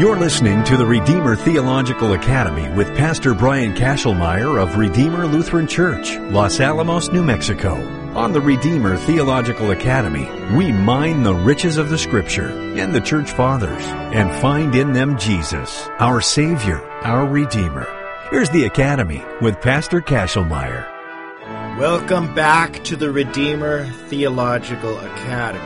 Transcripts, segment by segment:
You're listening to the Redeemer Theological Academy with Pastor Brian Kashelmeyer of Redeemer Lutheran Church, Los Alamos, New Mexico. On the Redeemer Theological Academy, we mine the riches of the Scripture and the Church Fathers and find in them Jesus, our Savior, our Redeemer. Here's the Academy with Pastor Kashelmeyer. Welcome back to the Redeemer Theological Academy.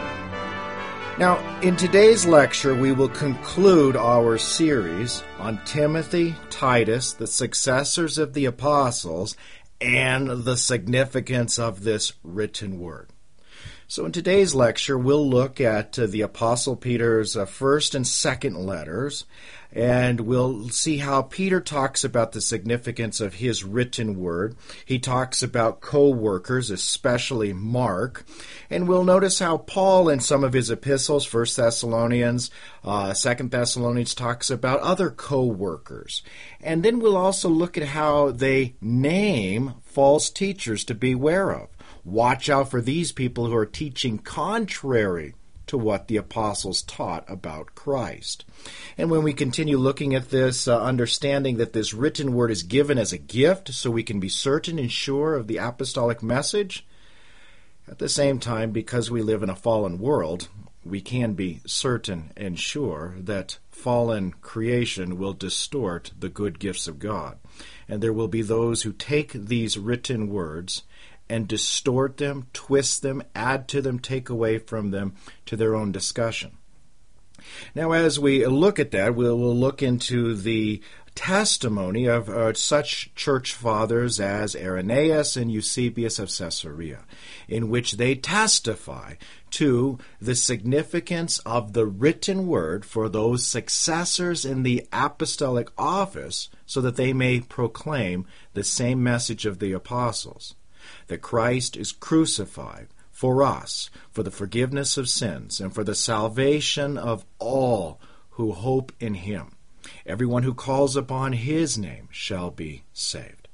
Now, in today's lecture, we will conclude our series on Timothy, Titus, the successors of the apostles, and the significance of this written word. So in today's lecture, we'll look at the Apostle Peter's first and second letters, and we'll see how Peter talks about the significance of his written word. He talks about co-workers, especially Mark, and we'll notice how Paul in some of his epistles, 1 Thessalonians, 2 Thessalonians, talks about other co-workers. And then we'll also look at how they name false teachers to beware of. Watch out for these people who are teaching contrary to what the apostles taught about Christ. And when we continue looking at this, understanding that this written word is given as a gift so we can be certain and sure of the apostolic message, at the same time, because we live in a fallen world, we can be certain and sure that fallen creation will distort the good gifts of God. And there will be those who take these written words and distort them, twist them, add to them, take away from them to their own discussion. Now, as we look at that, we'll look into the testimony of such church fathers as Irenaeus and Eusebius of Caesarea, in which they testify to the significance of the written word for those successors in the apostolic office so that they may proclaim the same message of the apostles, that Christ is crucified for us, for the forgiveness of sins, and for the salvation of all who hope in Him. Everyone who calls upon His name shall be saved.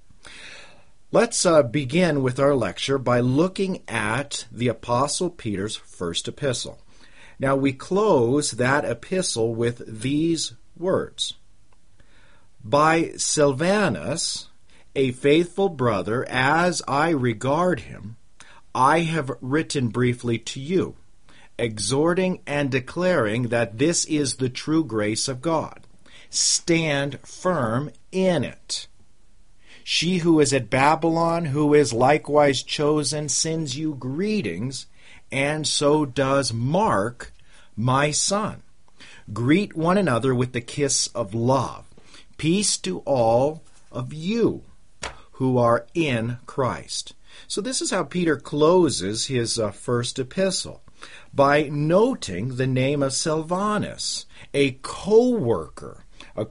Let's begin with our lecture by looking at the Apostle Peter's first epistle. Now, we close that epistle with these words: By Silvanus, a faithful brother, as I regard him, I have written briefly to you, exhorting and declaring that this is the true grace of God. Stand firm in it. She who is at Babylon, who is likewise chosen, sends you greetings, and so does Mark, my son. Greet one another with the kiss of love. Peace to all of you who are in Christ. So this is how Peter closes his first epistle, by noting the name of Silvanus, a co-worker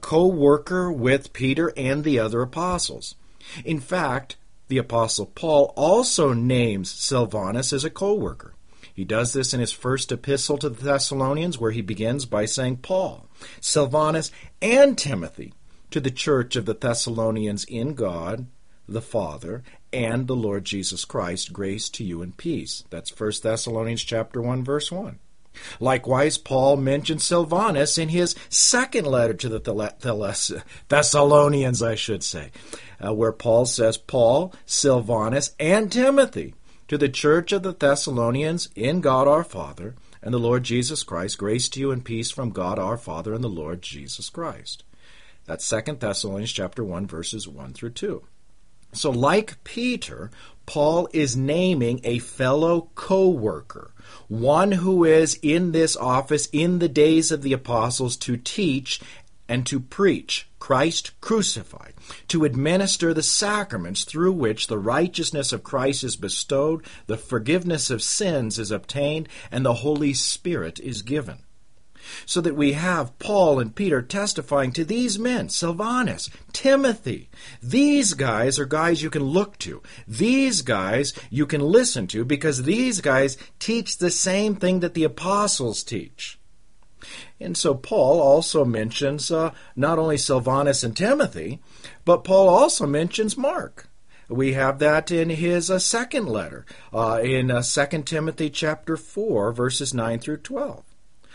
with Peter and the other apostles. In fact, the Apostle Paul also names Silvanus as a co-worker. He does this in his first epistle to the Thessalonians, where he begins by saying, Paul, Silvanus, and Timothy, to the church of the Thessalonians in God, the Father, and the Lord Jesus Christ, grace to you and peace. That's 1 Thessalonians chapter 1, verse 1. Likewise, Paul mentions Silvanus in his second letter to the Thessalonians, where Paul says, Paul, Silvanus, and Timothy, to the church of the Thessalonians in God our Father, and the Lord Jesus Christ, grace to you and peace from God our Father and the Lord Jesus Christ. That's 2 Thessalonians chapter 1, verses 1 through 2. So like Peter, Paul is naming a fellow co-worker, one who is in this office in the days of the apostles to teach and to preach Christ crucified, to administer the sacraments through which the righteousness of Christ is bestowed, the forgiveness of sins is obtained, and the Holy Spirit is given. So that we have Paul and Peter testifying to these men, Silvanus, Timothy. These guys are guys you can look to. These guys you can listen to, because these guys teach the same thing that the apostles teach. And so Paul also mentions not only Silvanus and Timothy, but Paul also mentions Mark. We have that in his second letter, in 2 Timothy chapter 4, verses 9 through 12.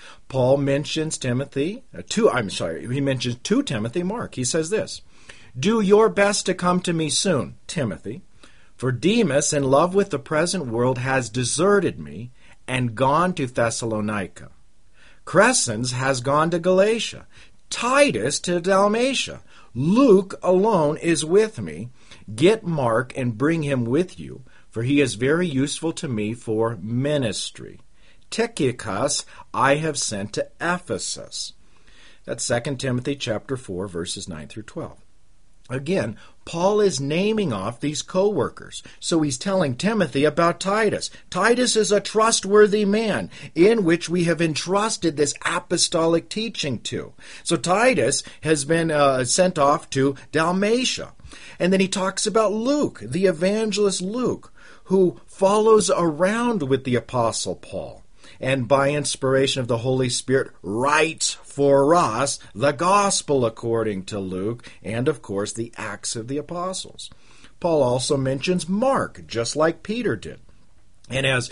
Paul mentions he mentions to Timothy, Mark. He says this, "Do your best to come to me soon, Timothy, for Demas, in love with the present world, has deserted me and gone to Thessalonica. Crescens has gone to Galatia, Titus to Dalmatia. Luke alone is with me. Get Mark and bring him with you, for he is very useful to me for ministry. Tychicus I have sent to Ephesus." That's 2 Timothy chapter 4, verses 9 through 12. Again, Paul is naming off these co-workers. So he's telling Timothy about Titus. Titus is a trustworthy man in which we have entrusted this apostolic teaching to. So Titus has been sent off to Dalmatia. And then he talks about Luke, the evangelist Luke, who follows around with the Apostle Paul, and by inspiration of the Holy Spirit writes for us the gospel according to Luke, and of course the Acts of the Apostles. Paul also mentions Mark, just like Peter did. And as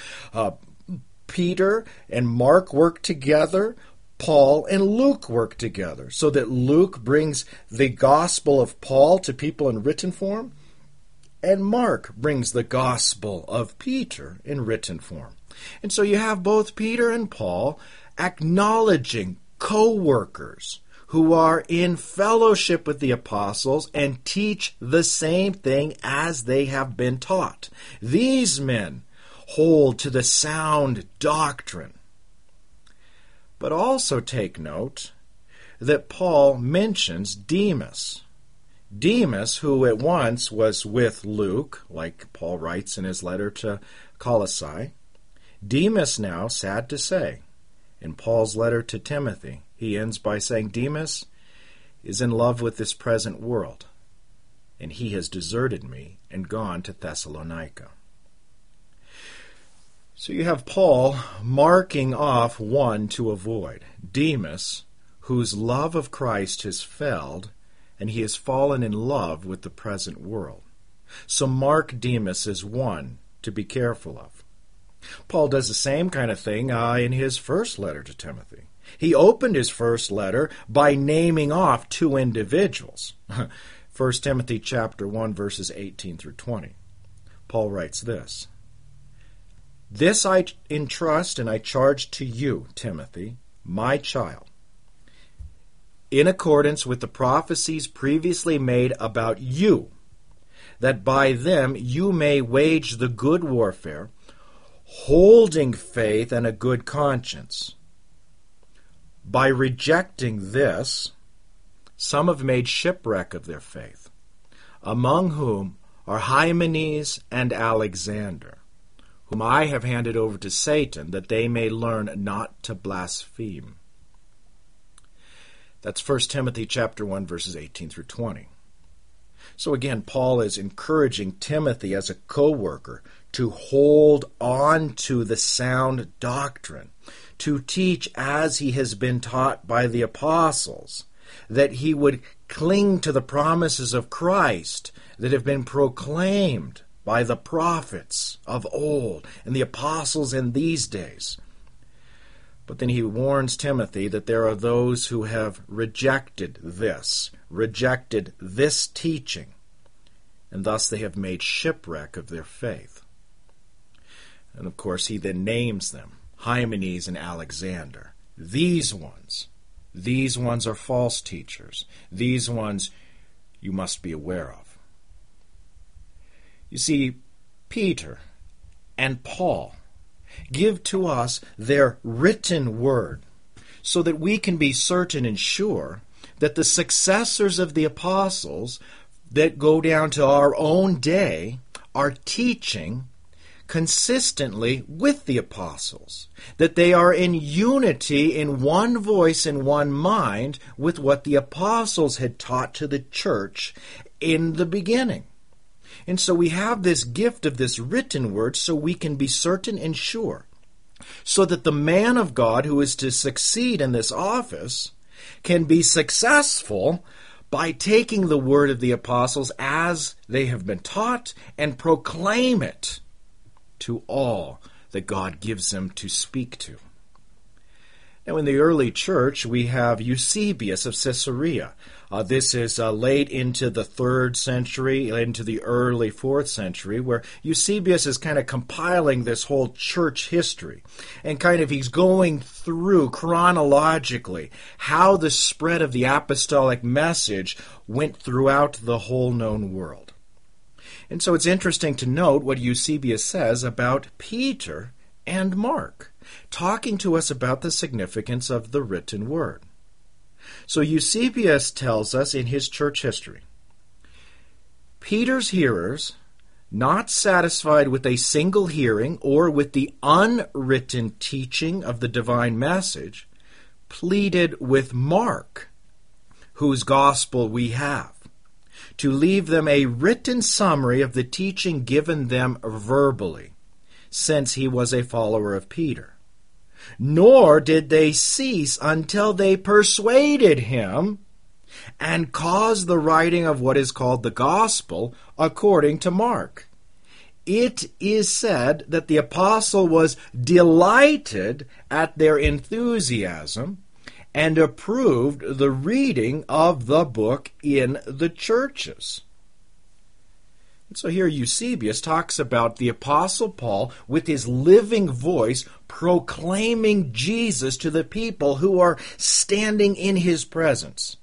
Peter and Mark work together, Paul and Luke work together, so that Luke brings the gospel of Paul to people in written form, and Mark brings the gospel of Peter in written form. And so you have both Peter and Paul acknowledging co-workers who are in fellowship with the apostles and teach the same thing as they have been taught. These men hold to the sound doctrine. But also take note that Paul mentions Demas. Demas, who at once was with Luke, like Paul writes in his letter to Colossae. Demas now, sad to say, in Paul's letter to Timothy, he ends by saying Demas is in love with this present world, and he has deserted me and gone to Thessalonica. So you have Paul marking off one to avoid, Demas, whose love of Christ has failed, and he has fallen in love with the present world. So mark Demas as one to be careful of. Paul does the same kind of thing in his first letter to Timothy. He opened his first letter by naming off two individuals. 1 Timothy chapter 1, verses 18 through 20. Paul writes this, "This I entrust and I charge to you, Timothy, my child, in accordance with the prophecies previously made about you, that by them you may wage the good warfare, holding faith and a good conscience. By rejecting this, some have made shipwreck of their faith, among whom are Hymenaeus and Alexander, whom I have handed over to Satan, that they may learn not to blaspheme." That's 1 Timothy chapter 1, verses 18 through 20. So again, Paul is encouraging Timothy as a co-worker to hold on to the sound doctrine, to teach as he has been taught by the apostles, that he would cling to the promises of Christ that have been proclaimed by the prophets of old and the apostles in these days. But then he warns Timothy that there are those who have rejected this teaching, and thus they have made shipwreck of their faith. And of course he then names them, Hymenaeus and Alexander. These ones are false teachers. These ones you must be aware of. You see, Peter and Paul give to us their written word so that we can be certain and sure that the successors of the apostles that go down to our own day are teaching consistently with the apostles, that they are in unity, in one voice and one mind with what the apostles had taught to the church in the beginning. And so we have this gift of this written word so we can be certain and sure, so that the man of God who is to succeed in this office can be successful by taking the word of the apostles as they have been taught and proclaim it to all that God gives them to speak to. Now, in the early church, we have Eusebius of Caesarea. This is late into the 3rd century, into the early 4th century, where Eusebius is kind of compiling this whole church history. And he's going through chronologically how the spread of the apostolic message went throughout the whole known world. And so it's interesting to note what Eusebius says about Peter and Mark, talking to us about the significance of the written word. So Eusebius tells us in his church history, Peter's hearers, not satisfied with a single hearing or with the unwritten teaching of the divine message, pleaded with Mark, whose gospel we have, to leave them a written summary of the teaching given them verbally, since he was a follower of Peter. Nor did they cease until they persuaded him and caused the writing of what is called the gospel according to Mark. It is said that the apostle was delighted at their enthusiasm and approved the reading of the book in the churches. So here Eusebius talks about the Apostle Paul with his living voice proclaiming Jesus to the people who are standing in his presence.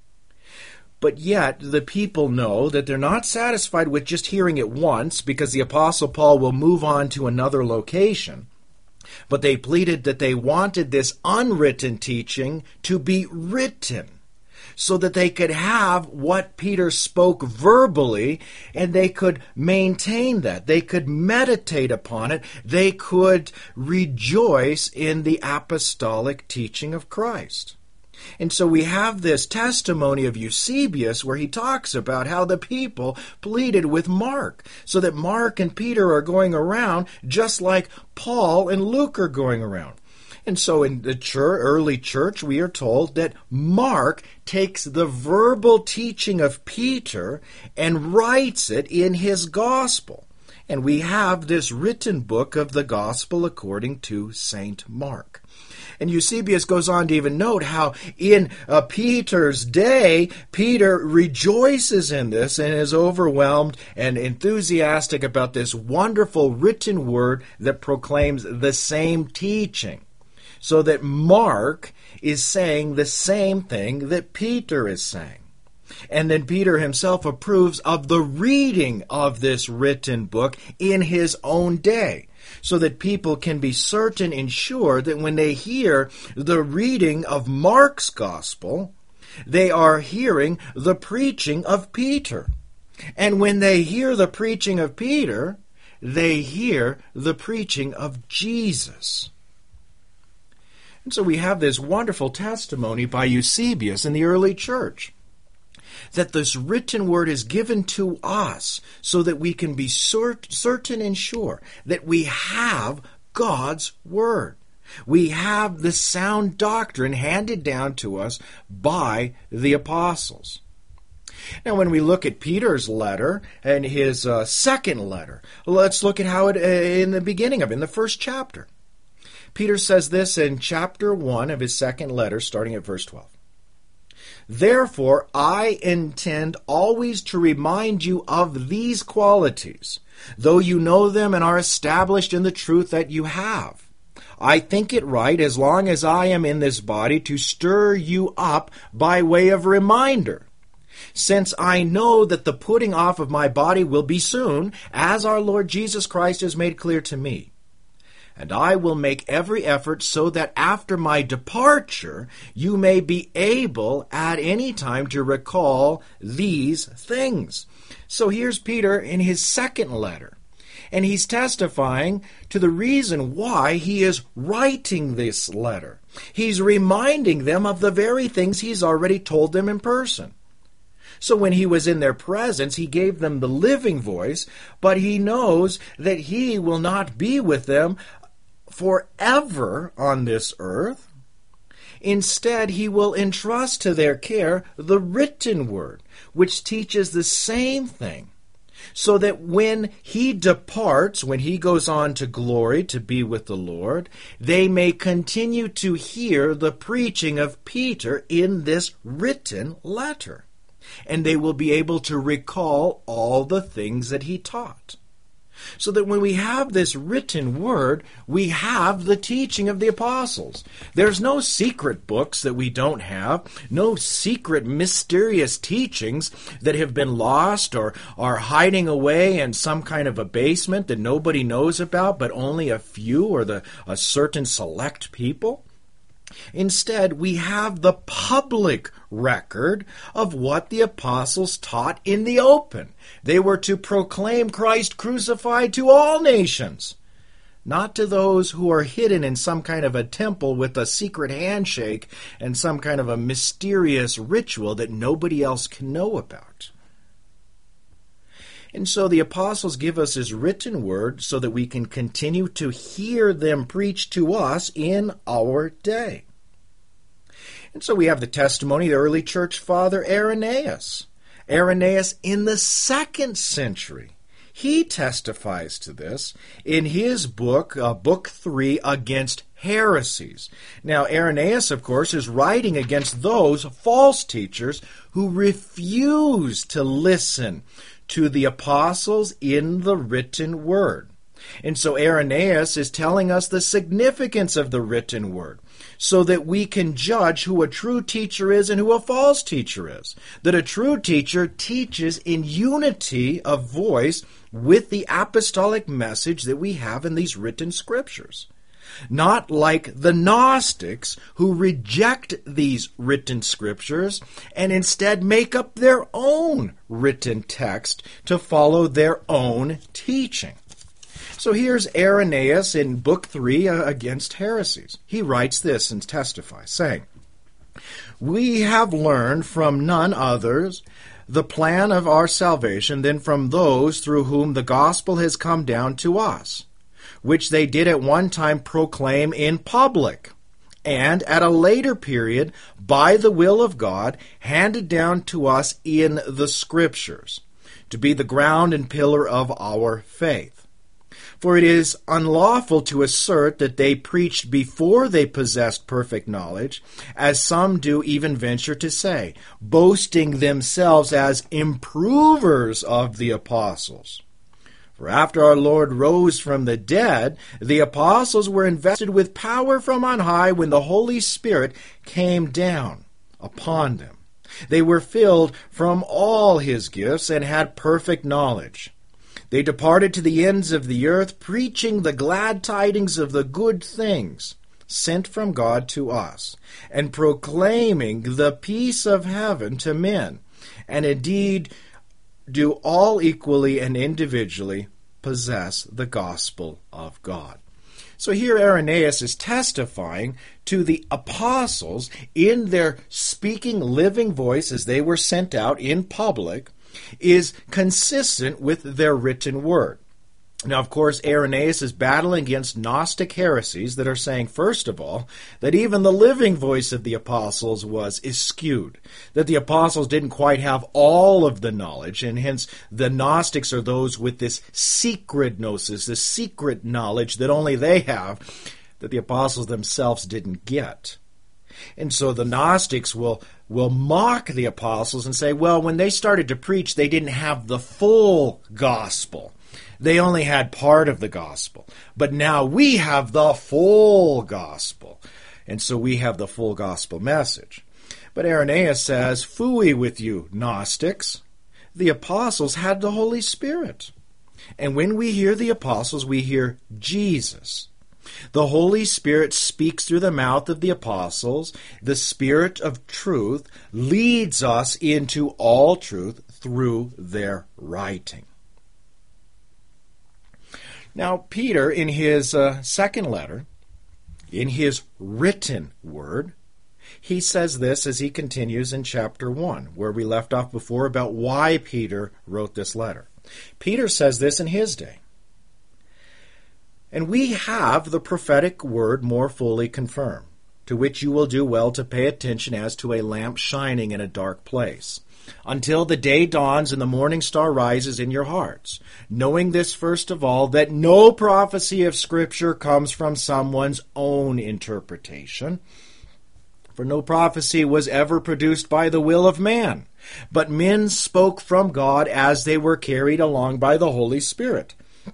But yet the people know that they're not satisfied with just hearing it once, because the Apostle Paul will move on to another location. But they pleaded that they wanted this unwritten teaching to be written, so that they could have what Peter spoke verbally, and they could maintain that. They could meditate upon it. They could rejoice in the apostolic teaching of Christ. And so we have this testimony of Eusebius where he talks about how the people pleaded with Mark, so that Mark and Peter are going around just like Paul and Luke are going around. And so in the early church, we are told that Mark takes the verbal teaching of Peter and writes it in his gospel. And we have this written book of the gospel according to St. Mark. And Eusebius goes on to even note how in Peter's day, Peter rejoices in this and is overwhelmed and enthusiastic about this wonderful written word that proclaims the same teaching. So that Mark is saying the same thing that Peter is saying. And then Peter himself approves of the reading of this written book in his own day, so that people can be certain and sure that when they hear the reading of Mark's gospel, they are hearing the preaching of Peter. And when they hear the preaching of Peter, they hear the preaching of Jesus. And so we have this wonderful testimony by Eusebius in the early church, that this written word is given to us so that we can be certain and sure that we have God's word. We have the sound doctrine handed down to us by the apostles. Now, when we look at Peter's letter and his second letter, let's look at how it in the beginning of it, in the first chapter. Peter says this in chapter 1 of his second letter, starting at verse 12. Therefore, I intend always to remind you of these qualities, though you know them and are established in the truth that you have. I think it right, as long as I am in this body, to stir you up by way of reminder, since I know that the putting off of my body will be soon, as our Lord Jesus Christ has made clear to me. And I will make every effort so that after my departure you may be able at any time to recall these things. So here's Peter in his second letter, and he's testifying to the reason why he is writing this letter. He's reminding them of the very things he's already told them in person. So when he was in their presence, he gave them the living voice, but he knows that he will not be with them forever on this earth. Instead, he will entrust to their care the written word, which teaches the same thing, so that when he departs, when he goes on to glory to be with the Lord, they may continue to hear the preaching of Peter in this written letter, and they will be able to recall all the things that he taught. So that when we have this written word, we have the teaching of the apostles. There's no secret books that we don't have, no secret mysterious teachings that have been lost or are hiding away in some kind of a basement that nobody knows about, but only a few or a certain select people. Instead, we have the public record of what the apostles taught in the open. They were to proclaim Christ crucified to all nations, not to those who are hidden in some kind of a temple with a secret handshake and some kind of a mysterious ritual that nobody else can know about. And so the apostles give us his written word so that we can continue to hear them preach to us in our day. And so we have the testimony of the early church father Irenaeus. Irenaeus in the 2nd century. He testifies to this in his book, Book 3, Against Heresies. Now, Irenaeus, of course, is writing against those false teachers who refuse to listen to the apostles in the written word. And so Irenaeus is telling us the significance of the written word, so that we can judge who a true teacher is and who a false teacher is. That a true teacher teaches in unity of voice with the apostolic message that we have in these written scriptures. Not like the Gnostics, who reject these written scriptures and instead make up their own written text to follow their own teaching. So here's Irenaeus in Book 3, Against Heresies. He writes this and testifies, saying, "We have learned from none others the plan of our salvation than from those through whom the gospel has come down to us, which they did at one time proclaim in public, and at a later period, by the will of God, handed down to us in the Scriptures, to be the ground and pillar of our faith. For it is unlawful to assert that they preached before they possessed perfect knowledge, as some do even venture to say, boasting themselves as improvers of the apostles. For after our Lord rose from the dead, the apostles were invested with power from on high when the Holy Spirit came down upon them. They were filled from all his gifts and had perfect knowledge. They departed to the ends of the earth, preaching the glad tidings of the good things sent from God to us, and proclaiming the peace of heaven to men, and indeed do all equally and individually possess the gospel of God." So here Irenaeus is testifying to the apostles in their speaking living voice as they were sent out in public is consistent with their written word. Now, of course, Irenaeus is battling against Gnostic heresies that are saying, first of all, that even the living voice of the apostles is skewed, that the apostles didn't quite have all of the knowledge, and hence the Gnostics are those with this secret gnosis, this secret knowledge that only they have, that the apostles themselves didn't get. And so the Gnostics will mock the apostles and say, well, when they started to preach, they didn't have the full gospel. They only had part of the gospel. But now we have the full gospel. And so we have the full gospel message. But Irenaeus says, phooey with you, Gnostics. The apostles had the Holy Spirit. And when we hear the apostles, we hear Jesus. The Holy Spirit speaks through the mouth of the apostles. The Spirit of truth leads us into all truth through their writing. Now, Peter, in his second letter, in his written word, he says this as he continues in chapter 1, where we left off before about why Peter wrote this letter. Peter says this in his day. "And we have the prophetic word more fully confirmed, to which you will do well to pay attention as to a lamp shining in a dark place, until the day dawns and the morning star rises in your hearts, knowing this first of all, that no prophecy of Scripture comes from someone's own interpretation. For no prophecy was ever produced by the will of man, but men spoke from God as they were carried along by the Holy Spirit.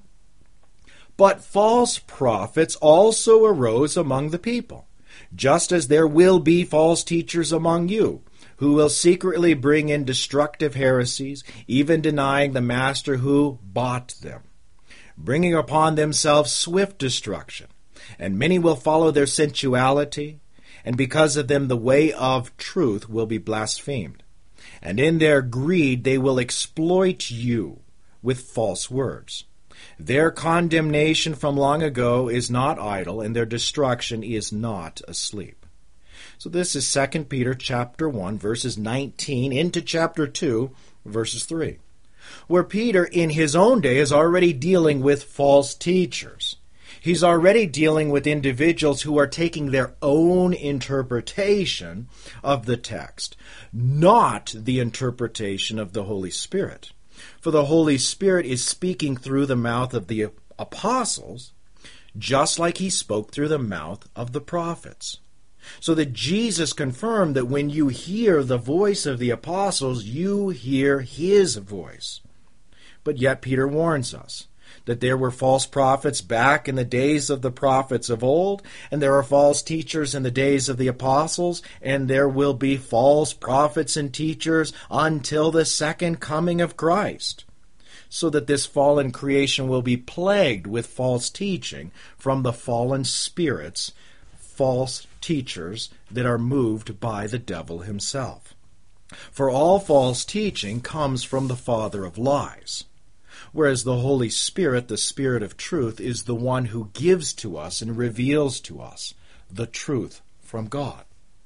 But false prophets also arose among the people, just as there will be false teachers among you, who will secretly bring in destructive heresies, even denying the master who bought them, bringing upon themselves swift destruction. And many will follow their sensuality, and because of them the way of truth will be blasphemed. And in their greed they will exploit you with false words. Their condemnation from long ago is not idle, and their destruction is not asleep. So this is 2 Peter chapter 1, verses 19 into chapter 2, verses 3, where Peter in his own day is already dealing with false teachers. He's already dealing with individuals who are taking their own interpretation of the text, not the interpretation of the Holy Spirit. For the Holy Spirit is speaking through the mouth of the apostles, just like he spoke through the mouth of the prophets. So that Jesus confirmed that when you hear the voice of the apostles, you hear his voice. But yet Peter warns us that there were false prophets back in the days of the prophets of old, and there are false teachers in the days of the apostles, and there will be false prophets and teachers until the second coming of Christ, so that this fallen creation will be plagued with false teaching from the fallen spirits, false teachers that are moved by the devil himself. For all false teaching comes from the father of lies, whereas the Holy Spirit, the Spirit of truth, is the one who gives to us and reveals to us the truth from God.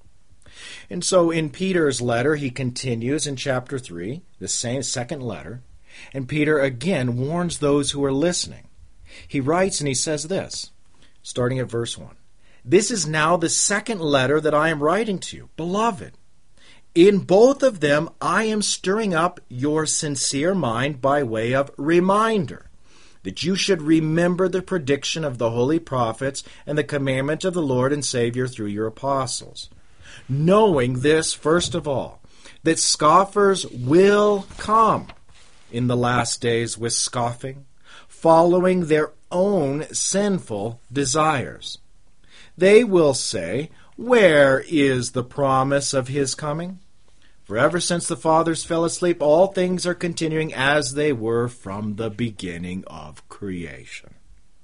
And so in Peter's letter, he continues in chapter 3, the same second letter, and Peter again warns those who are listening. He writes and he says this, starting at verse 1. This is now the second letter that I am writing to you, beloved. In both of them, I am stirring up your sincere mind by way of reminder, that you should remember the prediction of the holy prophets and the commandment of the Lord and Savior through your apostles. Knowing this, first of all, that scoffers will come in the last days with scoffing, following their own sinful desires. They will say, where is the promise of his coming? For ever since the fathers fell asleep, all things are continuing as they were from the beginning of creation.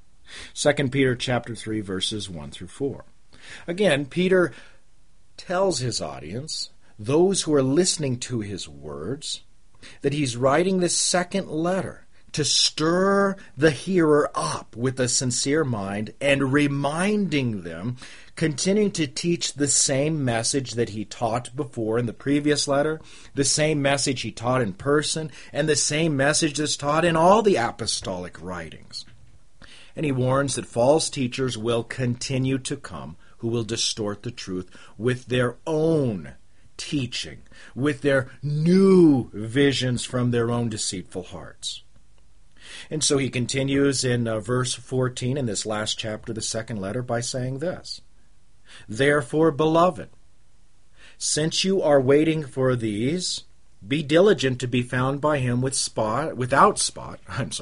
2 Peter chapter 3, verses 1 through 4. Again, Peter tells his audience, those who are listening to his words, that he's writing this second letter to stir the hearer up with a sincere mind and reminding them, continuing to teach the same message that he taught before in the previous letter, the same message he taught in person, and the same message that's taught in all the apostolic writings. And he warns that false teachers will continue to come who will distort the truth with their own teaching, with their new visions from their own deceitful hearts. And so he continues in verse 14 in this last chapter of the second letter by saying this, Therefore, beloved, since you are waiting for these, be diligent to be found by him without spot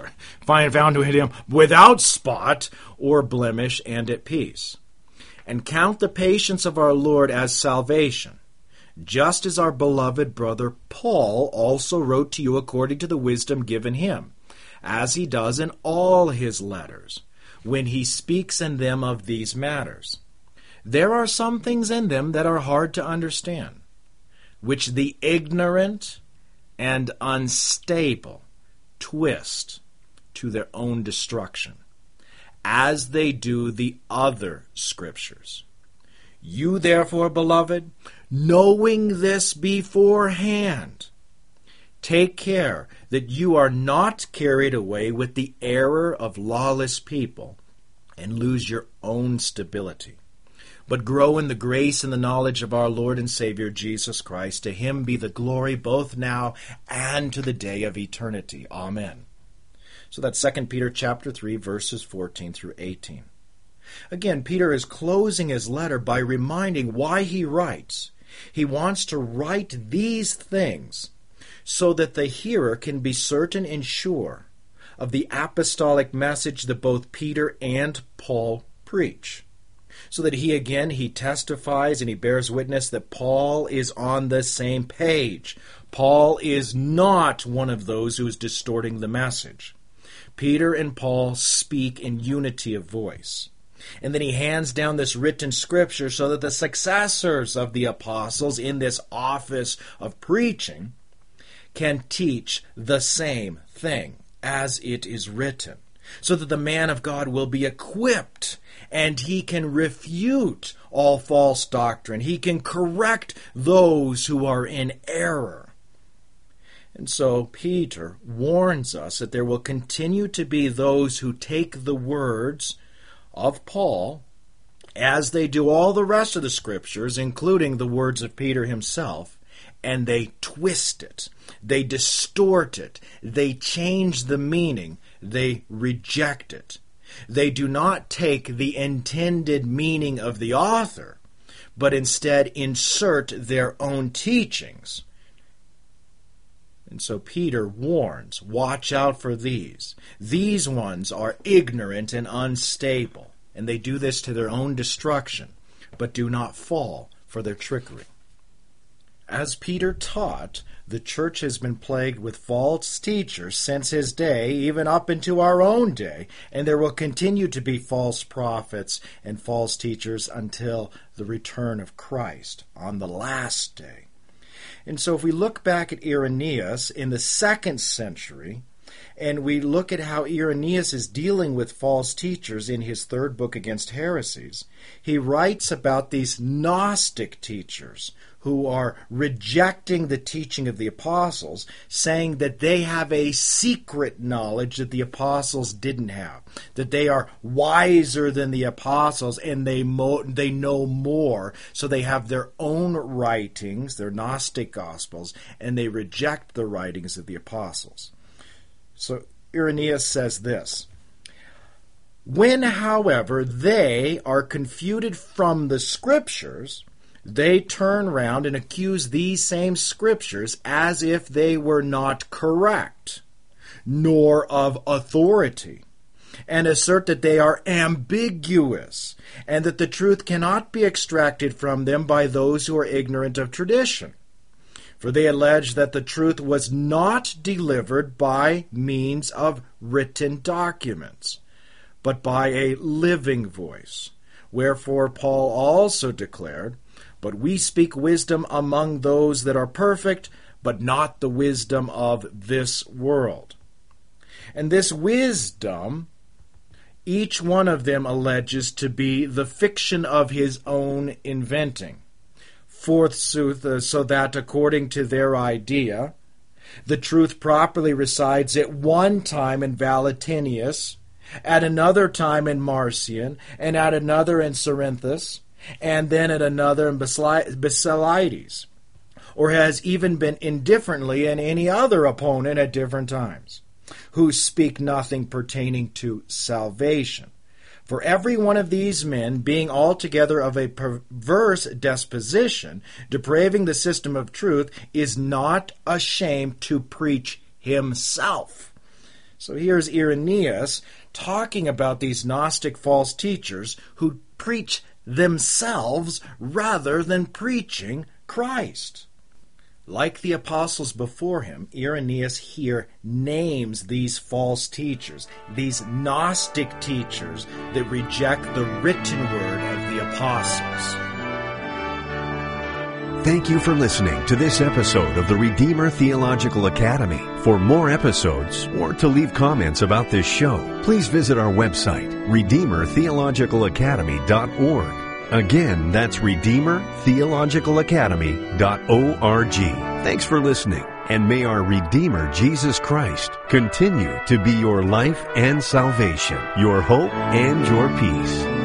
or blemish and at peace. And count the patience of our Lord as salvation, just as our beloved brother Paul also wrote to you according to the wisdom given him, as he does in all his letters, when he speaks in them of these matters. There are some things in them that are hard to understand, which the ignorant and unstable twist to their own destruction, as they do the other scriptures. You therefore, beloved, knowing this beforehand, take care that you are not carried away with the error of lawless people and lose your own stability, but grow in the grace and the knowledge of our Lord and Savior Jesus Christ. To him be the glory both now and to the day of eternity. Amen. So that's 2 Peter chapter 3, verses 14 through 18. Again, Peter is closing his letter by reminding why he writes. He wants to write these things so that the hearer can be certain and sure of the apostolic message that both Peter and Paul preach. So that he testifies and he bears witness that Paul is on the same page. Paul is not one of those who is distorting the message. Peter and Paul speak in unity of voice. And then he hands down this written scripture so that the successors of the apostles in this office of preaching can teach the same thing as it is written, so that the man of God will be equipped and he can refute all false doctrine. He can correct those who are in error. And so Peter warns us that there will continue to be those who take the words of Paul, as they do all the rest of the Scriptures, including the words of Peter himself, and they twist it, they distort it, they change the meaning, they reject it. They do not take the intended meaning of the author, but instead insert their own teachings. And so Peter warns, watch out for these. These ones are ignorant and unstable, and they do this to their own destruction, but do not fall for their trickery. As Peter taught, the church has been plagued with false teachers since his day, even up into our own day, and there will continue to be false prophets and false teachers until the return of Christ on the last day. And so if we look back at Irenaeus in the 2nd century, and we look at how Irenaeus is dealing with false teachers in his 3rd book Against Heresies, he writes about these Gnostic teachers who are rejecting the teaching of the apostles, saying that they have a secret knowledge that the apostles didn't have, that they are wiser than the apostles and they know more, so they have their own writings, their Gnostic Gospels, and they reject the writings of the apostles. So Irenaeus says this: when, however, they are confuted from the Scriptures, they turn round and accuse these same Scriptures as if they were not correct, nor of authority, and assert that they are ambiguous, and that the truth cannot be extracted from them by those who are ignorant of tradition. For they allege that the truth was not delivered by means of written documents, but by a living voice. Wherefore Paul also declared, but we speak wisdom among those that are perfect, but not the wisdom of this world. And this wisdom, each one of them alleges to be the fiction of his own inventing. Forsooth, so that according to their idea, the truth properly resides at one time in Valentinius, at another time in Marcion, and at another in Cerinthus, and then at another in Basilides, or has even been indifferently in any other opponent at different times, who speak nothing pertaining to salvation. For every one of these men, being altogether of a perverse disposition, depraving the system of truth, is not ashamed to preach himself. So here's Irenaeus talking about these Gnostic false teachers who preach themselves rather than preaching Christ. Like the apostles before him, Irenaeus here names these false teachers, these Gnostic teachers that reject the written word of the apostles. Thank you for listening to this episode of the Redeemer Theological Academy. For more episodes or to leave comments about this show, please visit our website, RedeemerTheologicalAcademy.org. Again, that's RedeemerTheologicalAcademy.org. Thanks for listening, and may our Redeemer Jesus Christ continue to be your life and salvation, your hope and your peace.